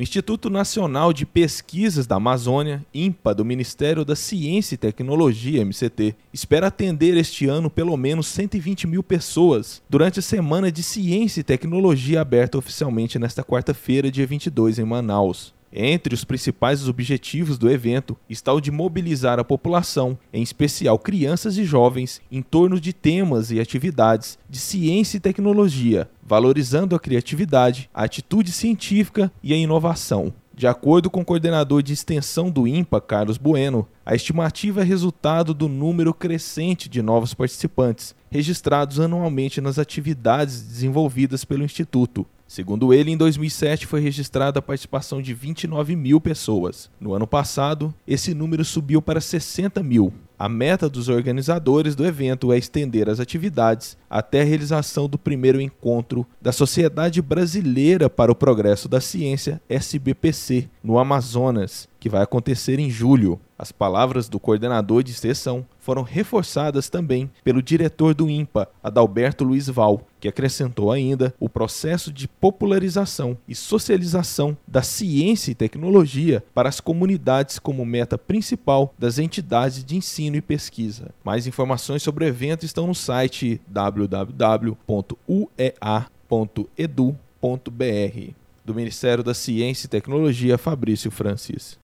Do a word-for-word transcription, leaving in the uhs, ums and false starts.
O Instituto Nacional de Pesquisas da Amazônia, INPA, do Ministério da Ciência e Tecnologia, M C T, espera atender este ano pelo menos cento e vinte mil pessoas durante a Semana de Ciência e Tecnologia aberta oficialmente nesta quarta-feira, dia vinte e dois, em Manaus. Entre os principais objetivos do evento está o de mobilizar a população, em especial crianças e jovens, em torno de temas e atividades de ciência e tecnologia, valorizando a criatividade, a atitude científica e a inovação. De acordo com o coordenador de extensão do INPA, Carlos Bueno, a estimativa é resultado do número crescente de novos participantes, registrados anualmente nas atividades desenvolvidas pelo Instituto. Segundo ele, em dois mil e sete foi registrada a participação de vinte e nove mil pessoas. No ano passado, esse número subiu para sessenta mil. A meta dos organizadores do evento é estender as atividades até a realização do primeiro encontro da Sociedade Brasileira para o Progresso da Ciência, S B P C, no Amazonas, que vai acontecer em julho. As palavras do coordenador de extensão foram reforçadas também pelo diretor do INPA, Adalberto Luiz Val, que acrescentou ainda o processo de popularização e socialização da ciência e tecnologia para as comunidades como meta principal das entidades de ensino e pesquisa. Mais informações sobre o evento estão no site w w w ponto u e a ponto edu ponto b r. Do Ministério da Ciência e Tecnologia, Fabrício Francis.